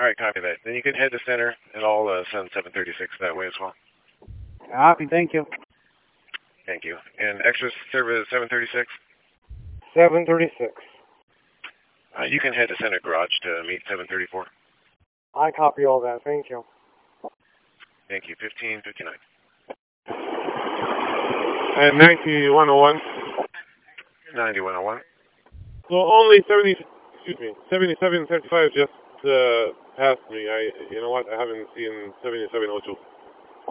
All right, copy that. Then you can head to center, and I'll send 736 that way as well. Copy, thank you. Thank you. And extra service 736? 736. You can head to center garage to meet 734. I copy all that, thank you. Thank you. 1559. And 9101. 9101. So only 7735 just passed me. You know what? I haven't seen 7702.